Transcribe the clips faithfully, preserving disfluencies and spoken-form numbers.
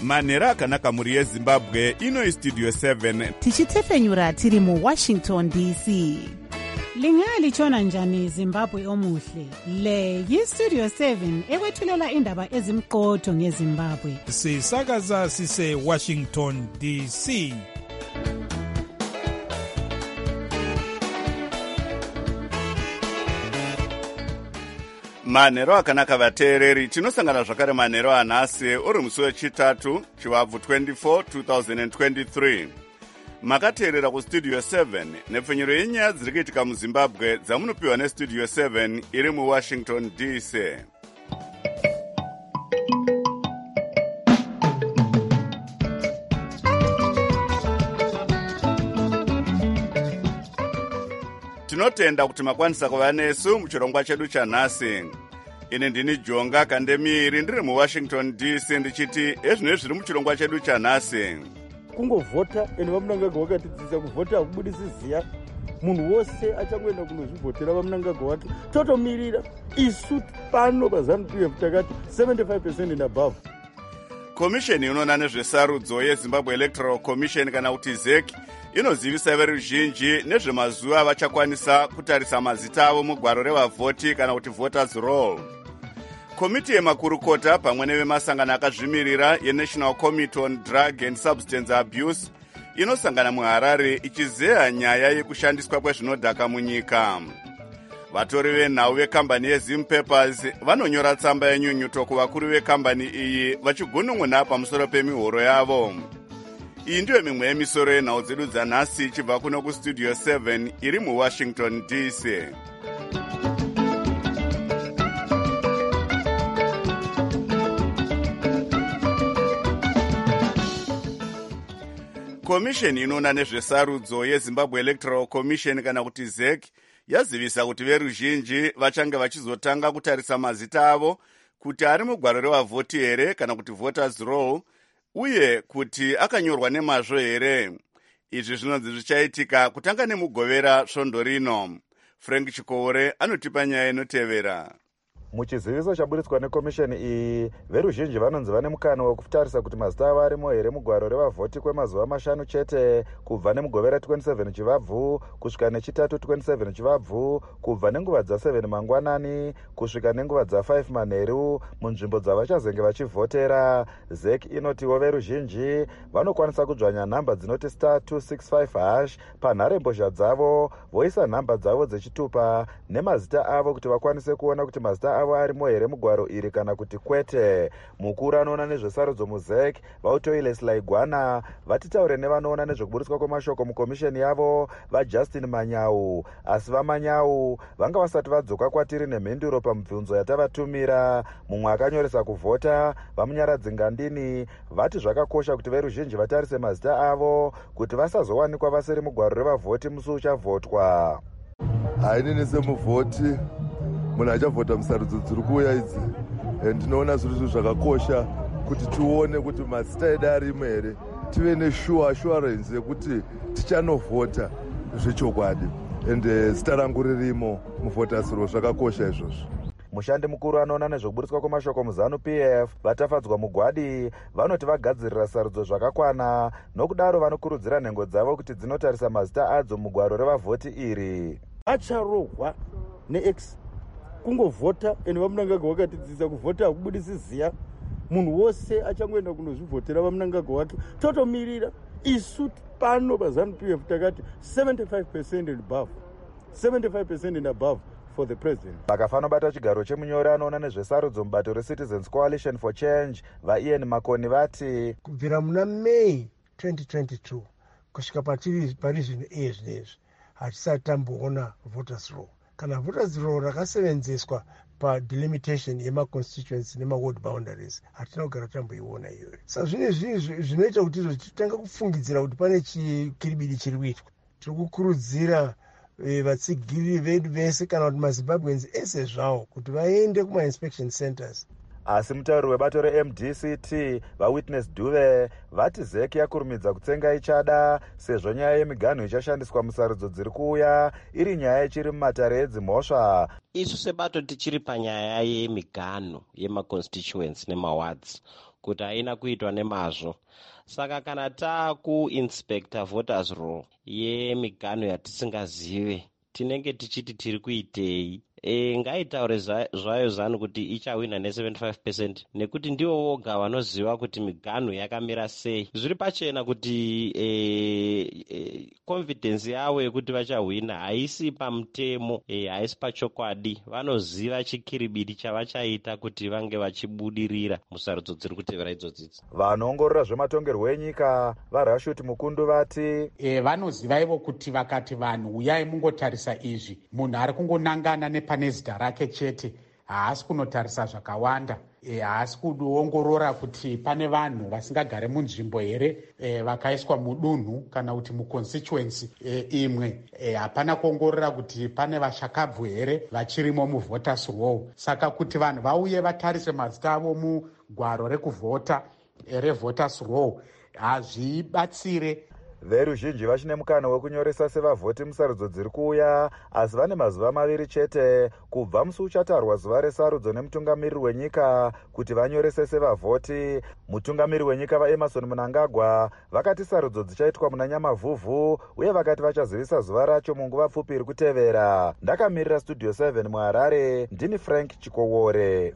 manhero akanaka mhuri yezimbabwe. Ino Studio seven tichitefenyura tiri muWashington D C. Lingalitshona njani Zimbabwe omuhle? Le yiStudio seven ekwethulela indaba ezimqotho ngeZimbabwe. Sisakaza sise Washington D C. manhero akanaka vateereri, tinosangana zvakare manhero anhasi uri musi wechitatu chivabvu twenty-four two thousand twenty-three. Makateerera kuStudio seven nepfenyuro yenyaya dziri kuitika muZimbabwe dzamunopiwa neStudio seven iri muWashington D C. Tinotenda kuti makwanisa kuva nesu muchirongwa chedu chanhasi. Ini ndini Jonga Kandemiri ndiri muWashington D C ndichiti ezvino zviri muchirongwa chedu chanhasi. Kungovhota ene vamunangagwa vakatidzidzisa kuvhota hakubudisi ziya. Munhu wose achangoenda kunozvivhotera vamunangagwa wake. Totomirira isu pano paZANU P F takati seventy-five percent and above. Komisheni inoona nezvesarudzo yeZimbabwe Electoral Commission kana kuti Z E C inozivisa veruzhinji nezvemazuva vachakwanisa kutarisa mazita avo mugwaro revavhoti kana kuti voters roll. Komiti yemakurukota pamwe nevemasangano akazvimirira yeNational Committee on Drug and Substance Abuse inosangana muHarare ichizeya nyaya yekushandiswa kwezvinodhaka munyika. Vatori venhau vekambani yeZim Papers vanonyora tsamba yenyunyuto kuvakuru vekambani iyi vachigunun'una pamusoro pemihoro yavo. Iyi ndiyo mimwe yemisoro yenhau dzedu dzanhasi ichibva kuno kuStudio seven iri muWashington D C. Komisheni inoona nezvesarudzo yeZimbabwe Electoral Commission kana kuti Z E C yazivisa kuti veruzhinji vachange vachizotanga kutarisa mazita avo kuti ari mugwaro revavhoti here kana kuti voters roll, uye kuti akanyorwa nemazvo here. Izvi zvinonzi zvichaitika kutanga nemugovera svondo rino. Frank Chikore anotipa nyaya inotevera. Muchiziviso chaburitswa nekomisheni iyi, veruzhinji vanonzi vane mukana wekutarisa kuti mazita avo arimo here mugwaro revavhoti kwemazuva mashanu chete, kubva nemugovera twenty-seven chivabvu kusvika nechitatu twenty-seven chivabvu, kubva nenguva dza seven mangwanani kusvika nenguva dza five manheru munzvimbo dzavachazenge vachivhotera. Z E C inotiwo veruzhinji vanokwanisa kudzvanya nhamba dzinoti star two six five hash panharembozha dzavo, voisa nhamba dzavo dzechitupa nemazita avo kuti vakwanise kuona kuti mazita avo arimo here mugwaro iri kana kuti kwete. Mukuru anoona nezvesarudzo muZ E C vautoiles Laigwana vatitaure nevanoona nezvekuburitswa kwemashoko mukomisheni yavo vaJustin Manyau, asi vaManyau vanga vasati vadzoka kwatiri nemhinduro pamibvunzo yatavatumira. Mumwe akanyoresa kuvhota vamunyaradzi Ngandini vati zvakakosha kuti veruzhinji vatarise mazita avo kuti vasazowanikwa vasiri mugwaro revavhoti musi uchavhotwa. Hainini semuvhoti munhu achavhota musarudzo dziri kuuya idzi, ndinoona zviri zvinhu zvakakosha kuti tione kuti mazita edu arimo here, tive nesure assurance yekuti tichanovhota zvechokwadi, ende zita rangu ririmo muvhoters roll. Zvakakosha izvozvo. Mushandi mukuru anoona nezvekuburitswa kwemashoko muZANU P F vatafadzwa mugwadi vanoti vagadzirira sarudzo zvakakwana, nokudaro vanokurudzira nhengo dzavo kuti dzinotarisa mazita adzo mugwaro revavhoti iri. Acharohwa neX kungovhota ene vamunangagwa vakatidzidzisa kuvhota hakubudisi ziya. Munhu wose achangoenda kunozvivhotera vamunangagwa wake. Totomirira isu pano paZANU P F takati seventy-five percent and above, seventy-five percent and above for the president. Vakafanobata chigaro chemunyori anoona nezvesarudzo mubato reCitizens Coalition for Change vaIan Makoni vati kubvira muna May twenty twenty-two kusvika patiri pari zvino iye zvinezvi hatisati tamboona voters roll kana voters roll rakasevenzeswa padelimitation yemaconstituency nemaward boundaries hatina kugara tamboiona iyoyo. Saka zvine zvinhu zvinoita kuti titanga kufungidzira kuti pane chikiribidi chiri kuitwa. Tiri kukurudzira vatsigiri vedu vese kana kuti maZimbabweans ese zvawo kuti vaende kuma-inspection centers. Asi mutauri webato reM D C T vaWitness Duve vati Z E C yakurumidza kutsenga ichada sezvo nyaya yemiganho ichashandiswa musarudzo dziri kuuya iri nyaya ichiri mumatare edzimhosva. Isu sebato tichiri panyaya yemiganho yemaconstituents nemawards kuti haina kuitwa nemazvo. Saka kana takuinspector voters roll yemiganho yatisingazive, tinenge tichiti tiri kuitei. E, ngaitaure zvayo zanu kuti ichawina ne75 percent nekuti ndivo voga vanoziva kuti miganho yakamira sei. Zviri pachena kuti e, e, confidence yavo yekuti vachawina haisi pamutemo, e, haisi pachokwadi. Vanoziva chikiribidi chavachaita kuti vange vachibudirira musarudzo dziri kutevera idzodzidzi. Vanoongorora zvematongerwo enyika vaRashut Mukundu vati e, vanoziva ivo kuti vakati vanhu uyai mungotarisa izvi, munhu ari kungonangana nepa nezita rake chete, haasi kunotarisa zvakawanda, e, haasi kuongorora kuti pane vanhu vasingagare munzvimbo here, e, vakaiswa mudunhu kana kuti muconstituency e, imwe. E, hapana kuongorora kuti pane vashakabvu here vachirimo muvoters roll. Saka kuti vanhu vauye vatarise mazita avo mugwaro rekuvhota e, revoters roll hazvibatsire. Veruzhinji vachine mukana wekunyoresa sevavhoti musarudzo dziri kuuya, asi vane mazuva maviri chete kubva musi uchatarwa zuva resarudzo nemutungamiriri wenyika kuti vanyorese sevavhoti. Mutungamiriri wenyika vaEmerson Mnangagwa vakati sarudzo dzichaitwa muna Nyamavhuvhu uye vakati vachazivisa zuva racho munguva pfupi iri kutevera. Ndakamirira Studio seven muHarare, ndini Frank Chikowore.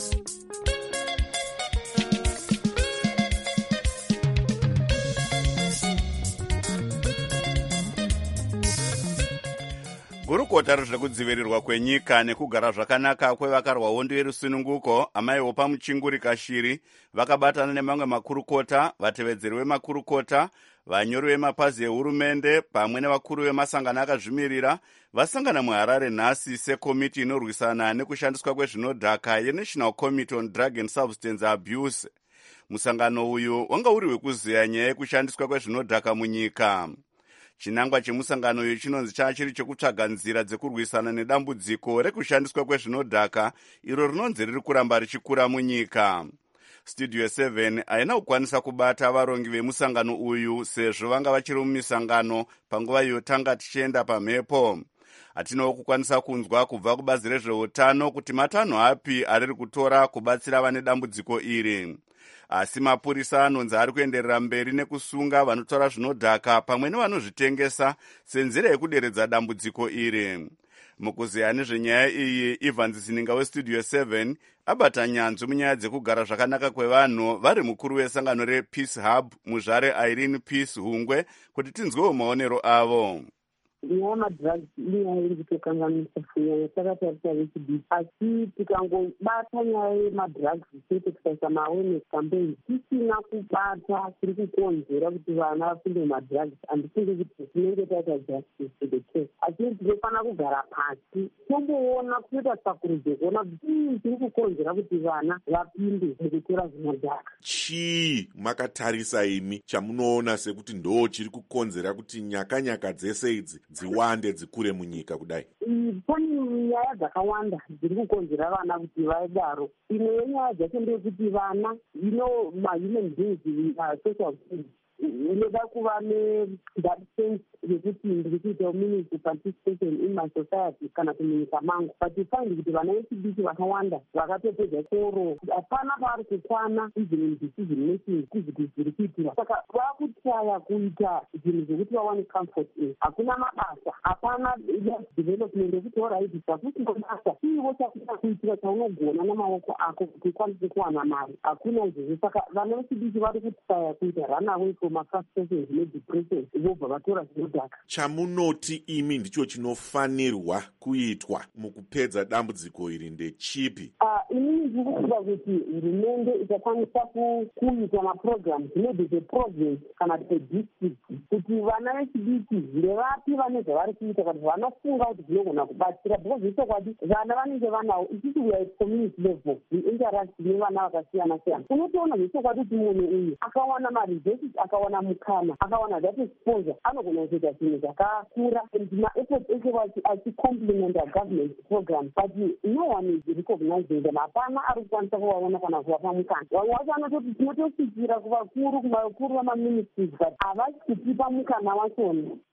Gurukota rezvekudzivirirwa kwenyika nekugara zvakanaka kwevakarwa hondo yerusununguko amaiwo pamuchinguri Kashiri vakabatana nemamwe makurukota, vatevedzeri vemakurukota, vanyori vemapazi ehurumende pamwe nevakuru vemasangano akazvimirira vasangana muHarare nhasi sekomiti inorwisana nekushandiswa kwezvinodhaka yeNational Committee on Drug and Substance Abuse. Musangano uyu wanga uri wekuziya nyaya yekushandiswa kwezvinodhaka munyika. Chinangwa chemusangano uyu chinonzi chachiri chekutsvaga nzira dzekurwisana nedambudziko rekushandiswa kwezvinodhaka iro rinonzi riri kuramba richikura munyika. Studio seven haina kukwanisa kubata varongi vemusangano uyu sezvo vanga vachiri mumisangano panguva yotanga tichienda pamhepo. Hatinowo kukwanisa kunzwa kubva kubazi rezveutano kuti matanho api ariri kutora kubatsira vane dambudziko iri. Asi mapurisa anonzi ari kuenderera mberi nekusunga vanotora zvinodhaka pamwe nevanozvitengesa senzira yekuderedza dambudziko iri. Mukuziya nezvenyaya iyi, Ivan Zininga weStudio seven abata nyanzvi munyaya dzekugara zvakanaka kwevanhu vari mukuru wesangano rePeace Hub muZvare Irene Peace Hungwe kuti tinzwewo maonero avo. Nyaya madrugs inyaya iri kutokanganisa kunyanya takatarisa vechidiki, asi tikangobata nyaya yemadrugs chete tikaisa maawareness campaign tisina kubata tiri kukonzera kuti vana vafunde madrugs, handifungi kuti tinenge taita justice to the case. Asi tinofanira kugara pasi tomboona kuita sakurudzo kuona kuti ii tiri kukonzera kuti vana vapinde mukutora zvinodhaka. Chii makatarisa imi chamunoona sekuti ndo chiri kukonzera kuti nyakanyaka dzese idzi dziwande dzikure munyika kudai? Pane nyaya dzakawanda dziri kukonzera vana kuti vaidaro. Imwe yenyaya dzacho ndeyekuti vana, you know, ma-human beings, social beings, inoda kuva ne-that sense yekuti ndiri kuita meaningful participation in my society kana kumunyika mangu. But you find kuti vana vechidiki vakawanda vakatopedza chikoro hapana pavari kukwana even in decision making kuzviti zviri kuitirwa. Saka vakutyaya kuita zvinhu zvekuti vawane comfort in. Hakuna mabasa, hapana development yekuti alright zvakusina basa iwo chakuita kuitira chaunogona namaoko ako kuti ukwanise kuwana mari. Hakuna izvozvo. Saka vana vechidiki vari kutyaya kuita run away from frustration nedepression vobva vatora zvinodhaka. Chamunoti imi ndicho chinofanirwa kuitwa mukupedza dambudziko iri ndechipi? Uh, inini ndikufunga kuti hurumende itakwanisa kuita maprograms maybe the province kana the district kuti vana vechidiki ndevapi vane zvavari kuita kuti vanofunga kuti zvinogona kubatsira, because zvechokwadi vana vanenge vanawo isisi we are at community level we interact nevana vakasiyana siyana. Unotoona zvechokwadi kuti munhu uyu akawana maresources, akawana mukana, akawana that exposure, anogona kuita zvinhu zvakakura and maefforts ese achicomplimentar government program, but no one is recognizing them. Hapana ari kukwanisa kuvaona kana kuvapa mukana. Vamwe vacho vanototi tinotosvikira kuvakuru, kuvakuru vamaministries but havasi kutipa mukana wachona.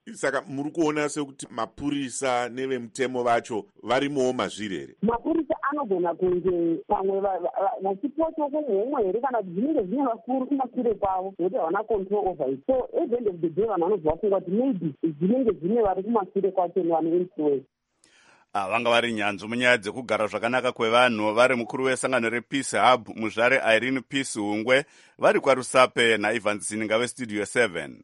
saka muri kuona sekuti mapurisa nevemutemo vacho varimowo mazviri here? Mapurisa anogona kunge pamwe vachipotwa kumhomwe here kana kuti zvinenge zvine vakuru kumashure kwavo nokuti havana control over it. So at the end of the day vanhu vanobva vafunga kuti maybe zvinenge zvine vari kumashure kwacho nevanoinfluence. Ah, vanga vari nyanzvi munyaya dzekugara zvakanaka kwevanhu vari mukuru wesangano repeace hub muzvare Irene Peace Hungwe vari kwaRusape naIvan Zininga westudio seven.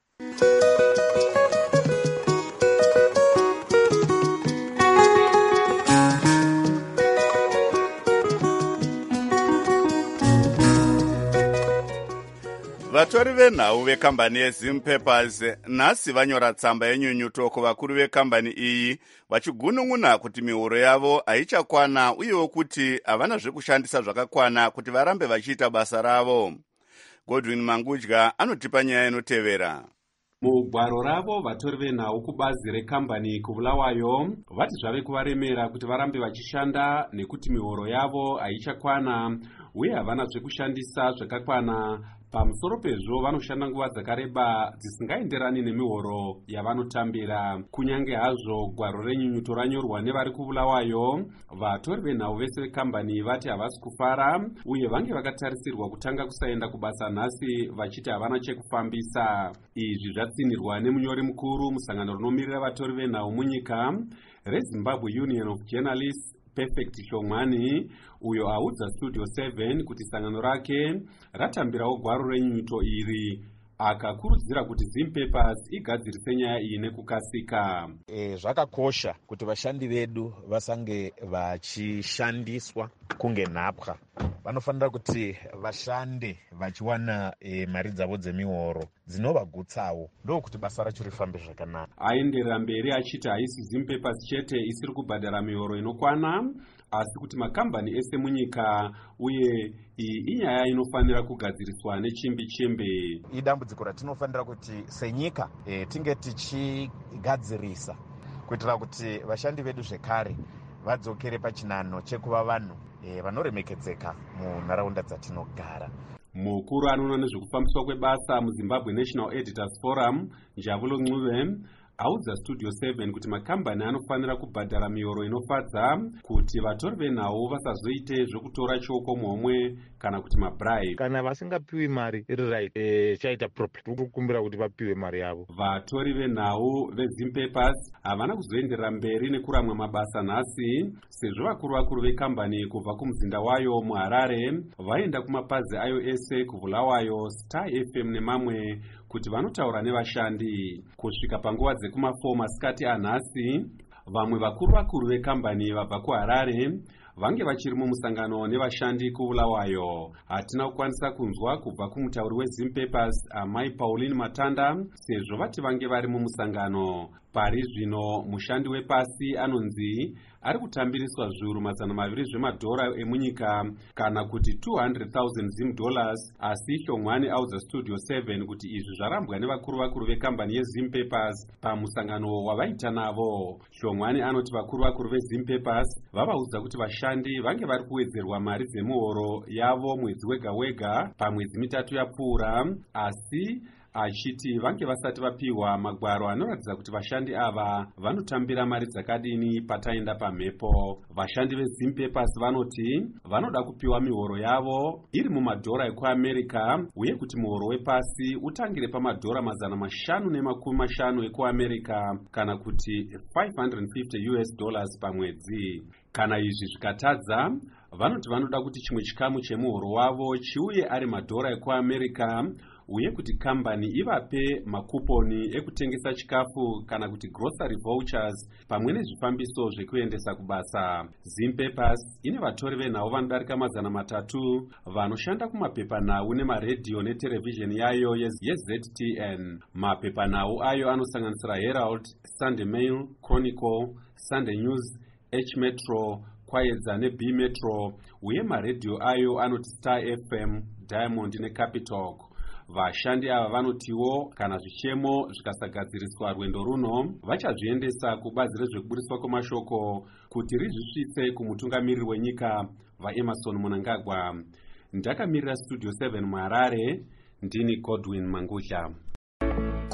Vatori venhau vekambani yeZim Papers nhasi vanyora tsamba yenyunyuto kuvakuru vekambani iyi vachigunun'una kuti mihoro yavo haichakwana uyewo kuti havana zvekushandisa zvakakwana kuti varambe vachiita basa ravo. Godwin Mangudya anotipa nyaya inotevera. Mugwaro ravo vatori venhau kubazi rekambani kuBulawayo vati zvave kuvaremera kuti varambe vachishanda nekuti mihoro yavo haichakwana uye havana zvekushandisa zvakakwana. Pamusoro pezvo vanoshanda nguva dzakareba dzisingaenderani nemihoro yavanotambira. Kunyange hazvo gwaro renyunyuto ranyorwa nevari kuBulawayo, vatori venhau vese vekambani vati havasi kufara uye vange vakatarisirwa kutanga kusaenda kubasa nhasi vachiti havana chekufambisa. Izvi zvatsinirwa nemunyori mukuru musangano rinomirira vatori venhau munyika reZimbabwe Union of Journalists Perfect Shongwani, uyo audza studio seven kuti sangano rake ratambirawo gwaro renyunyuto iri, akakurudzira kuti Zim Papers igadzirise nyaya iyi nekukasika. E, zvakakosha kuti vashandi vedu vasange vachishandiswa kunge nhapwa. Vanofanira kuti vashande vachiwana e, mari dzavo dzemihoro dzinovagutsawo, ndo kuti basa racho rifambe zvakanaka. Aenderera mberi achiti haisi Zim Papers chete isiri kubhadhara mihoro inokwana, asi kuti makambani ese munyika, uye iyi inyaya inofanira kugadziriswa nechimbi chimbi. Idambudziko ratinofanira kuti senyika e, tinge tichigadzirisa kuitira kuti vashandi vedu zvekare vadzokere pachinano chekuva vanhu e, vanoremekedzeka munharaunda dzatinogara. Mukuru anoona nezvekufambiswa kwebasa muZimbabwe National Editors Forum, Njabulo Ncube, audza studio seven kuti makambani anofanira kubhadhara mihoro inofadza kuti vatori venhau vasazoite zvekutora choko muhomwe kana kuti mabribe. Kana vasingapiwi mari iri right, eh, chaita problem. Kukumbira kuti vapiwe mari yavo. Vatori venhau veZim Papers havana kuzoenderera mberi nekuramwa mabasa nhasi sezvo vakuru vakuru vekambani kubva kumuzinda wayo muHarare vaenda kumapazi ayo ese kuBulawayo, Star F M nemamwe kuti vanotaura nevashandi. Kusvika panguva dzekumafour masikati anhasi, vamwe vakuru vakuru vekambani vabva kuHarare vange vachiri mumusangano nevashandi kuBulawayo. Hatina kukwanisa kunzwa kubva kumutauri weZim Papers Amai Pauline Matanda sezvo vati vange vari mumusangano. Pari zvino mushandi wepasi anonzi ari kutambiriswa zviuru mazana maviri zvemadhora emunyika kana kuti two hundred thousand Zim dollars, asi Shongwani audza studio seven kuti izvi zvarambwa nevakuru vakuru vekambani yeZim Papers pamusangano wavaita navo. Shongwani anoti vakuru vakuru veZim Papers vavaudza kuti vashandi vange vari kuwedzerwa mari dzemuhoro yavo mwedzi wega wega pamwedzi mitatu yapfuura, asi achiti vange vasati vapiwa magwaro anoratidza kuti vashandi ava vanotambira mari dzakadini pataenda pamhepo. Vashandi veZim Papers vanoti vanoda kupiwa mihoro yavo iri mumadhora ekuAmerica uye kuti muhoro wepasi utangire pamadhora mazana mashanu nemakumi mashanu ekuAmerica kana kuti five hundred fifty U S dollars pamwedzi. Kana izvi zvikatadza, vanoti vanoda kuti chimwe chikamu chemuhoro wavo chiuye ari madhora ekuAmerica uye kuti kambani ivape makuponi ekutengesa chikafu kana kuti grocery vouchers pamwe nezvifambiso zvekuendesa kubasa. Zim Papers ine vatori venhau vanodarika mazana matatu vanoshanda kumapepanhau nemaredhiyo neterevhizheni yayo yeZ T N. Mapepanhau ayo anosanganisira Herald, Sunday Mail, Chronicle, Sunday News, H Metro, Kwaedza neB Metro, uye maredhiyo ayo anoti Star F M, Diamond neCapitalk. Vashandi ava vanotiwo kana zvichemo zvikasagadziriswa rwendo runo vachazviendesa kubazi rezvekuburiswa kwemashoko kuti rizvisvitse kumutungamiriri wenyika vaEmerson Mnangagwa. Ndakamirira studio seven muHarare, ndini Godwin Mangudya.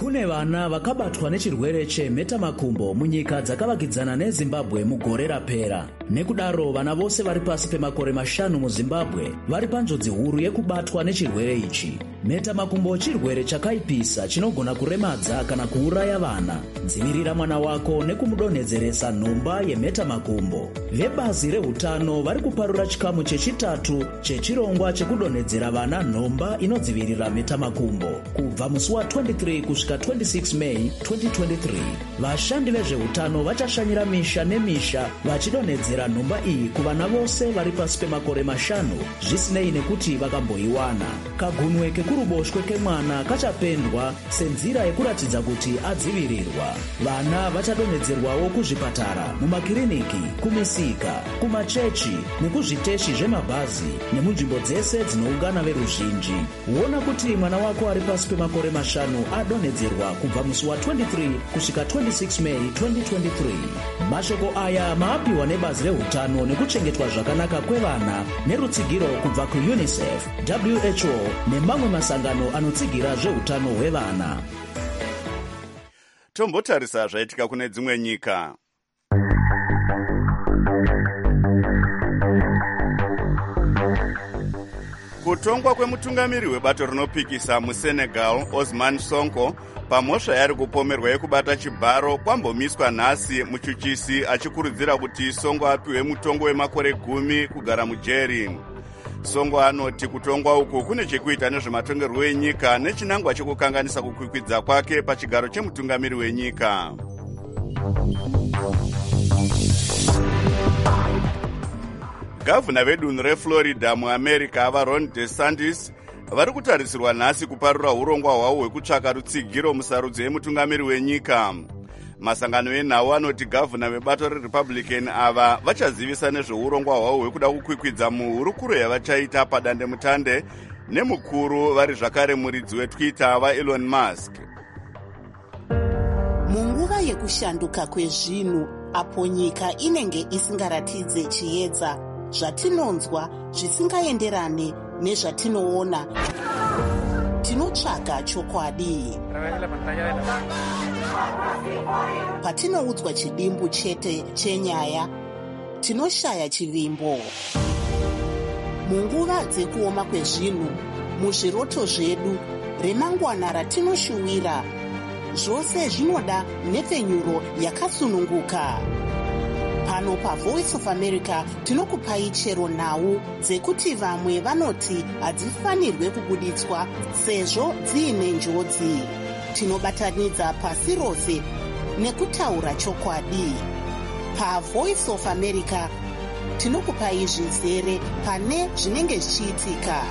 Kune vana vakabatwa nechirwere chemhetamakumbo munyika dzakavakidzana neZimbabwe mugore rapera. Nekudaro vana vose vari pasi pemakore mashanu muZimbabwe vari panjodzi huru yekubatwa nechirwere ichi. Mhetamakumbo chirwere chakaipisa chinogona kuremadza kana kuuraya vana. Dzivirira mwana wako nekumudonhedzeresa nhomba yemhetamakumbo. Vebazi rehutano vari kuparura chikamu chechitatu chechirongwa chekudonhedzera vana nhomba inodzivirira mhetamakumbo kubva musi wa23 kusvika twenty-six May twenty twenty-three. Vashandi vezveutano vachashanyira misha nemisha vachidonhedzera nhomba iyi kuvana vose vari pasi pemakore mashanu zvisinei nekuti vakamboiwana. Kagunwe kekuruboshwe kemwana kachapendwa senzira yekuratidza kuti adzivirirwa. Vana vachadonhedzerwawo kuzvipatara, mumakiriniki, kumisika, kumachechi nekuzviteshi zvemabhazi nemunzvimbo dzese dzinoungana veruzhinji. Huona kuti mwana wako ari pasi pemakore mashanu adonhedzerwa kubva musi wa23 kusvika twenty-six May twenty twenty-three. Mashoko aya maapiwa nebazi rehutano nekuchengetwa zvakanaka kwevana nerutsigiro kubva kuUNICEF, W H O nemamwe masangano anotsigira zveutano hwevana. Tombotarisa zvaitika kune dzimwe nyika. Kutongwa kwemutungamiri webato rinopikisa muSenegal Ousmane Sonko pamhosva yari kupomerwa yekubata chibharo kwambomiswa nhasi, muchuchisi achikurudzira kuti Sonko apiwe mutongo wemakore gumi kugara mujeri. Sonko anoti kutongwa uku kune chekuita nezvematongerwo enyika nechinangwa chekukanganisa kukwikwidza kwake pachigaro chemutungamiri wenyika. Gavana vedunhu reFlorida muAmerica vaRon DeSantis vari kutarisirwa nhasi kuparura urongwa hwavo hwekutsvaka rutsigiro musarudzo yemutungamiri wenyika. Masangano enhau anoti gavana vebato reRepublican ava vachazivisa nezveurongwa hwavo hwekuda kukwikwidza muhurukuro yavachaita padandemutande nemukuru vari zvakare muridzi weTwitter vaElon Musk. Munguva yekushanduka kwezvinhu apo nyika inenge isingaratidze chiedza, zvatinonzwa zvisingaenderane nezvatinoona, tinotsvaga chokwadi. Patinoudzwa chidimbu chete chenyaya, tinoshaya chivimbo. Munguva dzekuoma kwezvinhu, muzviroto zvedu, remangwana ratinoshuwira, zvose zvinoda nhepfenyuro yakasununguka. Pano paVoice of America tinokupai chero nhau dzekuti vamwe vanoti hadzifanirwe kubuditswa sezvo dziine njodzi. Tinobatanidza pasi rose nekutaura chokwadi. PaVoice of America tinokupai zvizere pane zvinenge zvichiitika.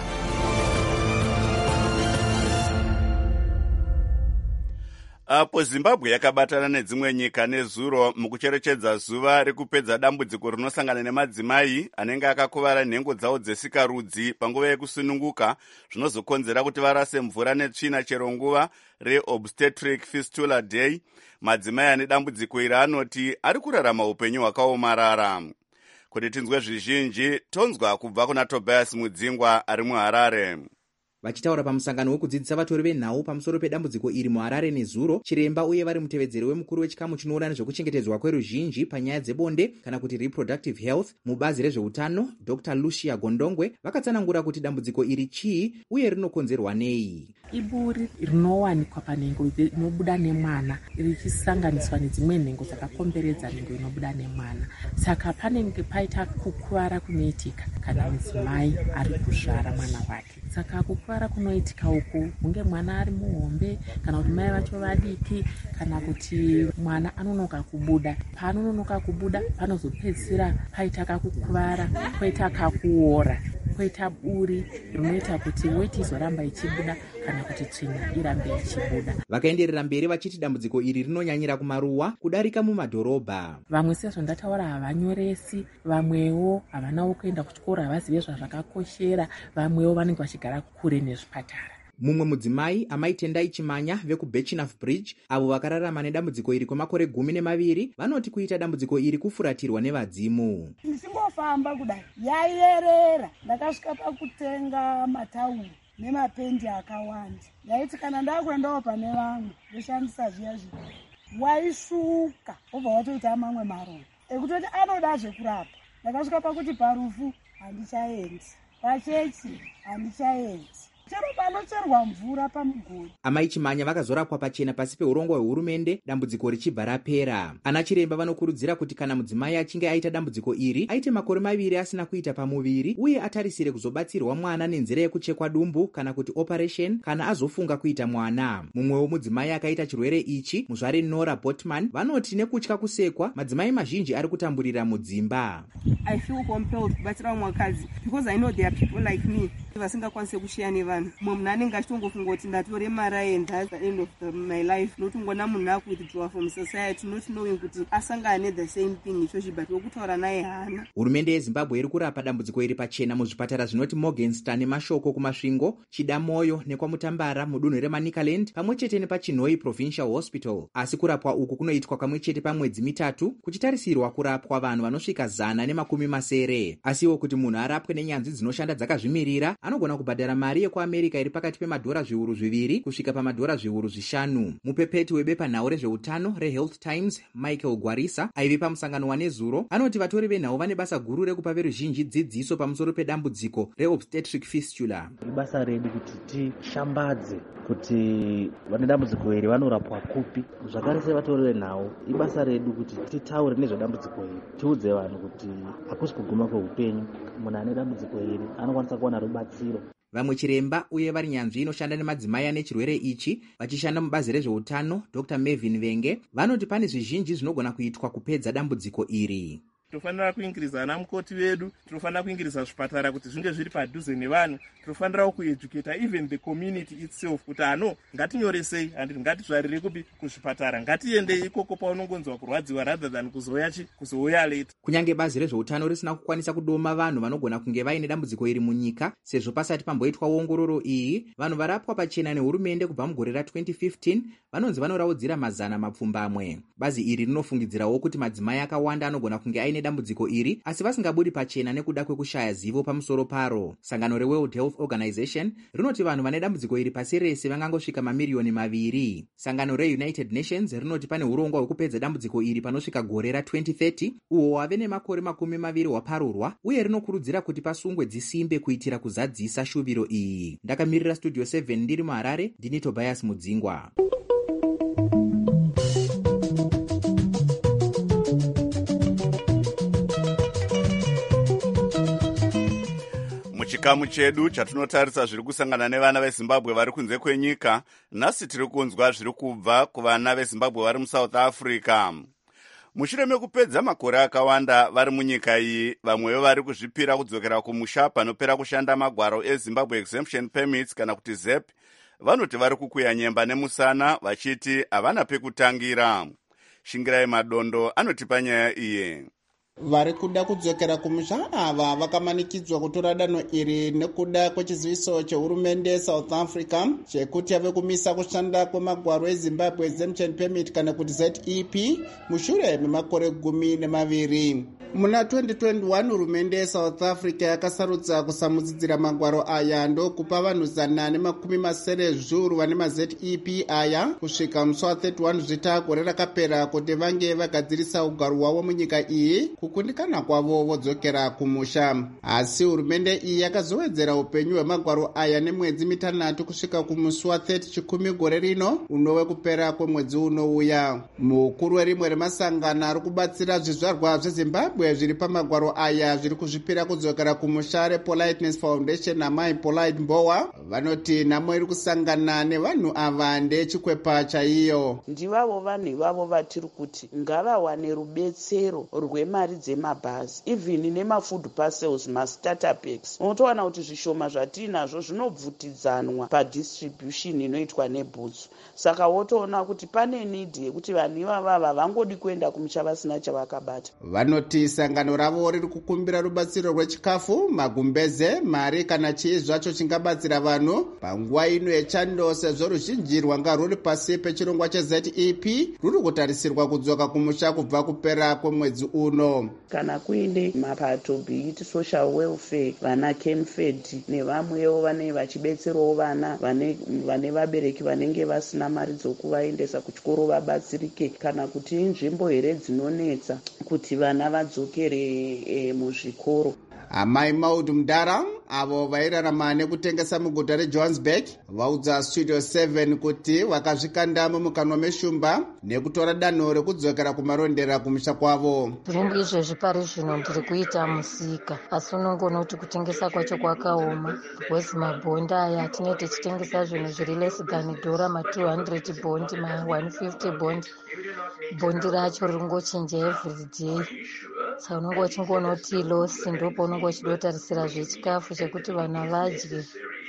Apo Zimbabwe yakabatana nedzimwe nyika nezuro mukucherechedza zuva rekupedza dambudziko rinosangana nemadzimai anenge akakuvara nhengo dzawo dzesikarudzi panguva yekusununguka, zvinozokonzera kuti varase mvura netsvina chero nguva reobstetric fistula day. Madzimai ane dambudziko iri anoti ari kurarama upenyu hwakaomarara. Kuti tinzwe zvizhinji, tonzwa kubva kuna Tobias Mudzingwa ari muHarare. Vachitaura pamusangano wekudzidzisa vatori venhau pamusoro pedambudziko iri muHarare nezuro, chiremba uye vari mutevedzeri wemukuru wechikamu chinoona nezvekuchengetedzwa kweruzhinji panyaya dzebonde kana kuti reproductive health mubazi rezveutano, Doctor Lucia Gondongwe, vakatsanangura kuti dambudziko iri chii uye rinokonzerwa nei. Iburi rinowanikwa panhengo inobuda nemwana richisanganiswa nedzimwe nhengo dzakakomberedza nhengo inobuda nemwana. Saka panenge paita kukuvara kunoitika kana mudzimai ari kuzvara mwana wake. Saka kukuvara kunoitika uku hunge mwana ari muhombe kana kuti mai vacho vadiki kana kuti mwana anonoka kubuda. Paanonoka kubuda panozopedzisira paita kakukuvara, poita kakuora, poita buri rinoita kuti weti izoramba ichibuda kana kuti tsvina irambe ichibuda. Vakaenderera mberi vachiti dambudziko iri rinonyanyira kumaruwa kudarika mumadhorobha. Vamwe sezvo ndataura havanyoresi, vamwewo havanawo kuenda kuchikoro, havazive zvazvakakoshera, vamwewo vanenge vachigara kure nezvipatara. Mumwe mudzimai, Amai Tendai Chimanya vekuBechinaf Bridge, avo vakararama nedambudziko iri kwemakore gumi nemaviri, vanoti kuita dambudziko iri kufuratirwa nevadzimu. Ndisingofamba kudai, yaierera, ndakasvika pakutenga matauri nemapendi akawanda. Ndaiti kana ndakuendawo pane vamwe ndoshandisa zviya zvi waishuka obva watoita mamwe maronda ekutoti anoda zvekurapa. Ndakasvika pakuti parufu handichaendi, pachechi handichaendi, chero panocherwa mvura pamugodi. Amai Chimanya vakazorapwa pachena pasi peurongwa hwehurumende dambudziko richibva rapera. Ana chiremba vanokurudzira kuti kana mudzimai achinge aita dambudziko iri aite makore maviri asina kuita pamuviri uye atarisire kuzobatsirwa mwana nenzira yekuchekwa dumbu kana kuti operation kana azofunga kuita mwana. Mumwewo mudzimai akaita chirwere ichi, muzvare Nora Botman, vanoti nekutya kusekwa madzimai mazhinji ari kutamburira mudzimba. I feel compelled kubatsira mwakazi because I know there are people like me vasingakwanise kushiya nevanhu. Mumwe munhu anenge achitongofunga kuti ndatore mari aenda at the end of the, my life notongona munhu akuwithdraw from society not knowing kuti asangane the same thing ichochi but wokutaura naye hana. Hurumende yeZimbabwe iri kurapa dambudziko iri pachena muzvipatara zvinoti Morgenstern neMashoko kumasvingo, Chidamoyo nekwamutambara mudunhu reManicaland pamwe chete nepachinhoi Provincial Hospital. Asi kurapwa uku kunoitwa kamwe chete pamwedzi mitatu kuchitarisirwa kurapwa vanhu vanosvika zana nemakumi masere. Asiwo kuti munhu arapwe nenyanzvi dzinoshanda dzakazvimirira anogona kubhadhara mari yekuAmerika iri pakati pemadhora zviuru zviviri kusvika pamadhora zviuru zvishanu. Mupepeti webepanhau rezveutano reHealth Times Michael Gwarisa aive pamusangano wanezuro anoti vatori venhau vane basa guru rekupa veruzhinji dzidziso pamusoro pedambudziko reobstetric fistula. Ibasa redu kuti tishambadze kuti vane dambudziko iri vanorapwa kupi. Zvakare sevatori venhau ibasa redu kuti titaure nezvedambudziko iri, tiudze vanhu kuti hakusi kuguma kweupenyu. Munhu ane dambudziko iri anokwanisa kuwana rubatsiro. Vamwe chiremba uye vari nyanzvi inoshanda nemadzimai ane chirwere ichi vachishanda mubazi rezveutano Doctor Mevin Venge vanoti pane zvizhinji zvinogona kuitwa kupedza dambudziko iri. Tofanira kuingiriza ana mukoti vedu, tofanira kuingiriza zvipatara kuti zvinge zviri padhuze nevanhu, tofanira kueducata even the community itself kuti ano ngatinyoresei and ngatizvarire kupi kuzvipatara, ngatiende ikoko paunongonzwa kurwadziwa rather than kuzouya chi kuzouya late. Kunyange bazi rezveutano risina kukwanisa kudoma vanhu vanogona kunge vaine dambudziko iri munyika sezvo pasati pamboitwa ongororo iyi, vanhu varapwa pachena nehurumende kubva mugore ra twenty fifteen vanonzi vanoraudzira mazana mapfumbamwe. Bazi iri rinofungidzirawo kuti madzimai akawanda anogona kunge aine dambudziko iri asi vasingabudi pachena nekuda kwekushaya zivo pamusoro paro. Sangano reWorld Health Organization rinoti vanhu vane dambudziko iri pasi rese vangangosvika mamiriyoni maviri. Sangano reUnited Nations rinoti pane urongwa hwekupedza dambudziko iri panosvika gore ra twenty thirty uhwo hwave nemakore makumi maviri hwaparurwa uye rinokurudzira kuti pasungwe dzisimbe kuitira kuzadzisa shuviro iyi. Ndakamirira Studio seven ndiri muHarare, ndini Tobias Mudzingwa. Muchikamu chedu chatinotarisa zviri kusangana nevana veZimbabwe vari kunze kwenyika, nhasi tiri kunzwa zviri kubva kuvana veZimbabwe vari muSouth Africa. Mushure mekupedza makore akawanda vari munyika iyi, vamwewo vari kuzvipira kudzokera kumusha panopera kushanda magwaro eZimbabwe Exemption Permits kana kuti Z E P, vanoti vari kukuya nyemba nemusana vachiti havana pekutangira. Shingirai Madondo anotipa nyaya iye. Vari kuda kudzokera kumusha ava vakamanikidzwa kutora danho iri nekuda kwechiziviso chehurumende South Africa chekuti ave kumisa kushanda kwemagwaro eZimbabwe Exemption Permit kana kuti Z E P mushure memakore gumi nemaviri. Muna twenty twenty-one hurumende yeSouth Africa yakasarudza kusamudzidzira magwaro aya ndokupa vanhu zana nemakumi masere zviuru vane ma Z E P aya kusvika musi wa thirty-one zvita gore rakapera kuti vange vagadzirisa ugaro hwavo munyika iyi kukundikana kwavo vodzokera kumusha. Asi hurumende iyi yakazowedzera upenyu hwemagwaro aya nemwedzi mitanhatu kusvika kumusi wa thirty chikumi gore rino unove kupera kwemwedzi unouya. Mukuru werimwe remasangano ari kubatsira zvizvarwa zveZimbabwe zviri pamagwaro aya zviri kuzvipira kudzokera kumusha rePoliteness Foundation naMai Polite Mbowa vanoti nhamo iri kusangana nevanhu ava ndechikwepa chaiyo. Ndivavo vanhu ivavo vatiri kuti ngavawane rubetsero rwemari dzemabhazi even nemafood parcels mastarter packs. Unotowana kuti zvishoma zvatinazvo zvinobvutidzanwa padistribution inoitwa nebhutsu. Saka wotoona kuti pane need yekuti vanhu ivava vangodi kuenda kumusha vasina chavakabata. Vanoti sangano ravo riri kukumbira rubatsiro rwechikafu, magumbeze, mari kana chii zvacho chingabatsira vanhu panguva ino yechando, sezvo ruzhinji rwanga ruri pasi pechirongwa cheZ E P ruri kutarisirwa kudzoka kumusha kubva kupera kwemwedzi uno. Kana kuine mapato bhiti social welfare, vana Kemfed nevamwewo vane vachibetserawo vana vane vane vabereki vanenge vasina mari dzokuvaendesa kuchikoro vabatsirike, kana kuti nzvimbo here dzinonetsa kuti vana vadzokere e, muzvikoro. Amai Maud Mdara avo vairarama nekutengesa muguta reJohannesburg vaudza Studio seven kuti vakazvikanda mumukanwa meshumba nekutora danho rekudzokera kumarondera kumusha kwavo. Zvinhu izvezvi pari zvino ndiri kuita musika, asi unongoona kuti kutengesa kwacho kwakaoma because mabhondi aya atinenge tichitengesa zvinhu zviri less than dhora ma two hundred bondi ma one fifty bondi, bondi racho ringochinja every day. Saka unongo uchingoona kuti losi ndipo unongo uchidotarisira zvechikafu chekuti vana vadye.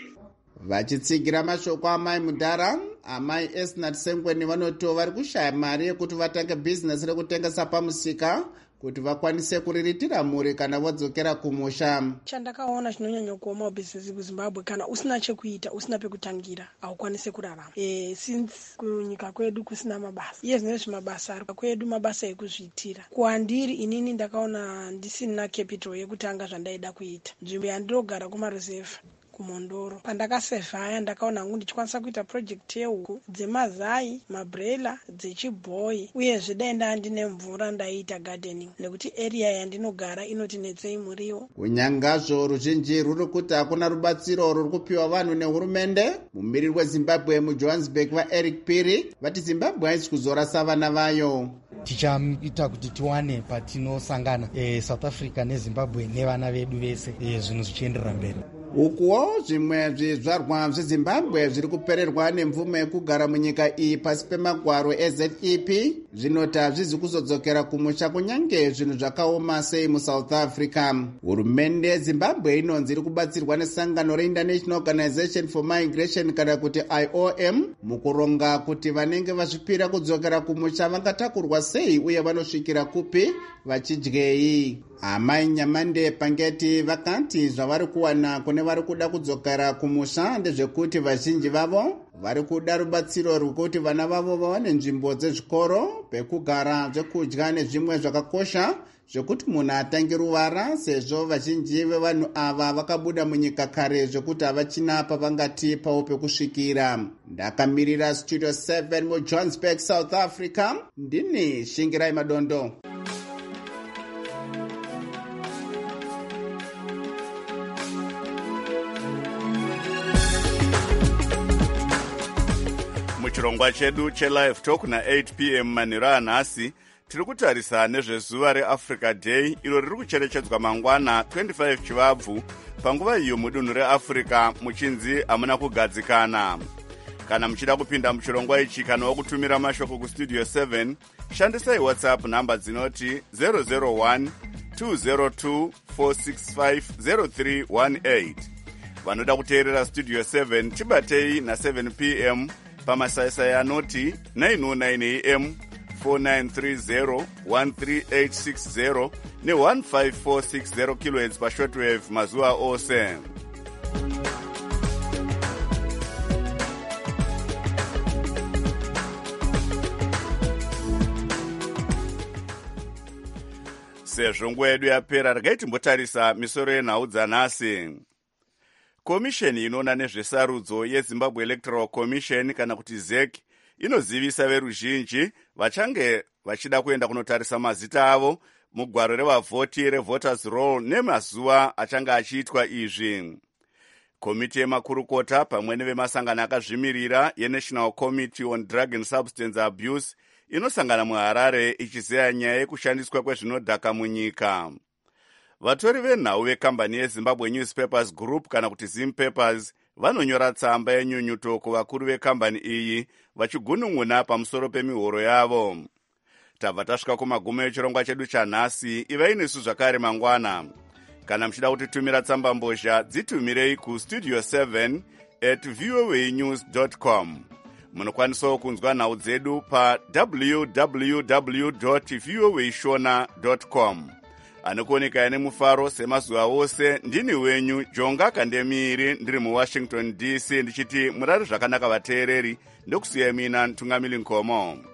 Vachitsigira mashoko amai Mudhara, amai Esnat Sengweni vanoti vari kushaya mari yekuti vatange bhizinesi rekutengesa pamusika kuti vakwanise kuriritira mhuri kana vadzokera kumusha. Chandakaona chinonyanya kuoma mabhizinesi kuZimbabwe, kana usina chekuita, usina pekutangira, haukwanisi kurarama. Eh, since kunyika kwedu kusina mabasa. Yes, nezvi mabasa kwedu mabasa ekuzviitira. Kuandiri inini ndakaona ndisina capital yekutanga zvandaida kuita. Nzvimbo yandinogara kumareserve kumondoro. Pandakasevhaya ndakaona hangu ndichikwanisa kuita project yehuku dzemazai, mabrela, dzechibhoyi, uye zvidenda ndine mvura ndaita gardening nekuti area yandinogara inotinetsei muriwo. Kunyangazvo ruzhinji ruri kuti hakuna rubatsiro ruri kupiwa vanhu nehurumende, mumiriri weZimbabwe muJohannesburg vaEric Piri vati Zimbabwe haisi kuzorasa vana vayo. Tichaita kuti tiwane patinosangana e, South Africa neZimbabwe nevana vedu vese e, zvinhu zvichienderera mberi. Ukuwo zvimwe zvizvarwa zveZimbabwe zviri kupererwa nemvumo yekugara munyika iyi pasi pemagwaro eZ E P zvinoti hazvizi kuzodzokera kumusha kunyange zvinhu zvakaoma sei muSouth Africa. Hurumende yeZimbabwe inonzi iri kubatsirwa nesangano reInternational Organization for Migration kana kuti I O M mukuronga kuti vanenge vazvipira kudzokera kumusha vangatakurwa sei uye vanosvikira kupi vachidyei. Amai Nyamande Pangeti vakati zvavari kuwana kune vari kuda kudzokera kumusha ndezvekuti vazhinji vavo vari kuda rubatsiro rwekuti vana vavo vawane nzvimbo dzezvikoro, pekugara, zvekudya nezvimwe zvakakosha zvekuti munhu atange ruvara, sezvo vazhinji vevanhu ava vakabuda munyika kare zvekuti havachina pavangati pavo pekusvikira. Ndakamirira Studio seven muJohannesburg, South Africa, ndini Shingirai Madondo. Muchirongwa chedu chelive talk na eight p m manhero anhasi tiri kutarisa nezvezuva reAfrica Day iro riri kucherechedzwa mangwana twenty-five Chivabvu panguva iyo mudunhu reAfrica muchinzi hamuna kugadzikana. Kana muchida kupinda muchirongwa ichi kana wakutumira mashoko kustudio seven, shandisai WhatsApp namba dzinoti zero zero one two zero two four six five zero three one eight. Vanoda kuteerera Studio seven chibatei na seven p m pamasaisai anoti nine oh nine a m four nine three zero one three eight six zero ne one five four six zero kilohertz pashortwave mazuva ose. Sezvo nguva yedu yapera, regai timbotarisa misoro yenhau dzanhasi. Komisheni inoona nezvesarudzo yeZimbabwe Electoral Commission kana kuti Z E C inozivisa veruzhinji vachange vachida kuenda kunotarisa mazita avo mugwaro revavhoti revoters roll nemazuva achange achiitwa izvi. Komiti yemakurukota pamwe nevemasangano akazvimirira yeNational Committee on Drug and Substance Abuse inosangana muHarare ichizeya nyaya yekushandiswa kwezvinodhaka munyika. Vatori venhau vekambani yeZimbabwe Newspapers Group kana kuti Zimpapers vanonyora tsamba yenyunyuto kuvakuru vekambani iyi vachigunun'una pamusoro pemihoro yavo. Tabva tasvika kumagumo echirongwa chedu chanhasi. Ivai nesu zvakare mangwana. Kana muchida kutitumira tsamba mbozha dzitumirei kustudio seven at voa news dot com. Munokwanisawo kunzwa nhau dzedu pa w w w dot voa shona dot com. anokuoneka ane mufaro semazuva ose. Ndini wenyu Jonga Kandemiri ndiri muWashington D C ndichiti murari zvakanaka vateereri, ndokusiya mina Ntungamili Nkomo.